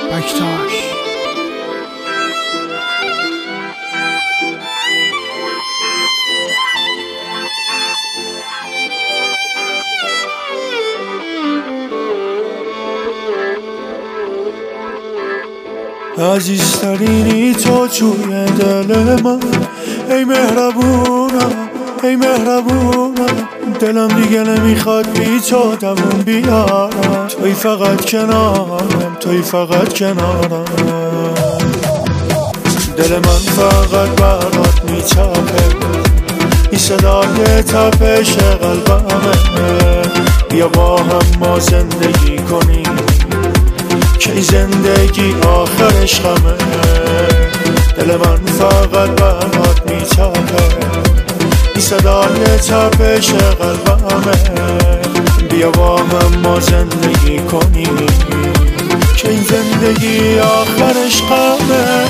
بکتاش عزیزترینی تو توی دل من، ای مهربونم ای مهربونم. دلم دیگه نمیخواد بی تو دووم بیارم، توی فقط کنارم توی فقط کنارم. دل من فقط برات میتپه، این صدای تپش قلبمه. بیا با هم ما زندگی کنیم که زندگی آخرش غمه. دل من فقط برات میتپه، این صدای تپش قلبمه. بیا با هم ما زندگی کنیم که این زندگی آخرش غمه.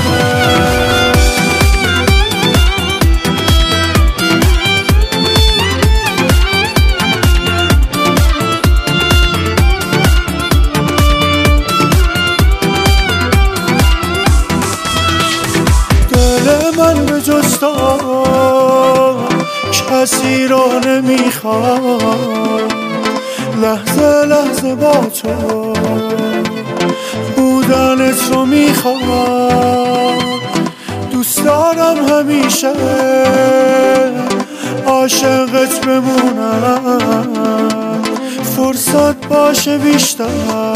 من به جز تو کسی رو نمیخواد، لحظه لحظه با تو بودنت رو میخواد. دوست دارم همیشه عاشقت بمونم، فرصت باشه بیشتر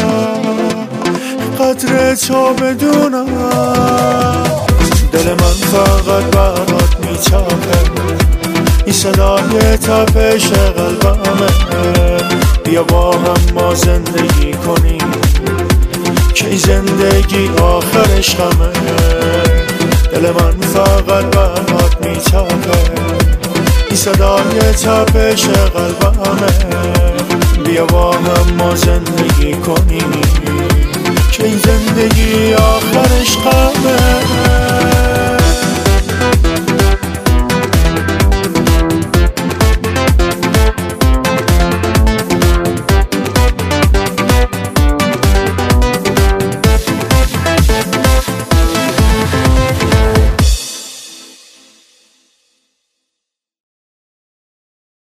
قدر تو بدونم. دل من فقط برات میتپه، این صدای تپش قلبمه. بیا با هم ما زندگی کنیم که این زندگی آخرش غمه. دل من فقط برات میتپه، این صدای تپش قلبمه. بیا با هم ما زندگی کنیم که این زندگی آخرش غمه.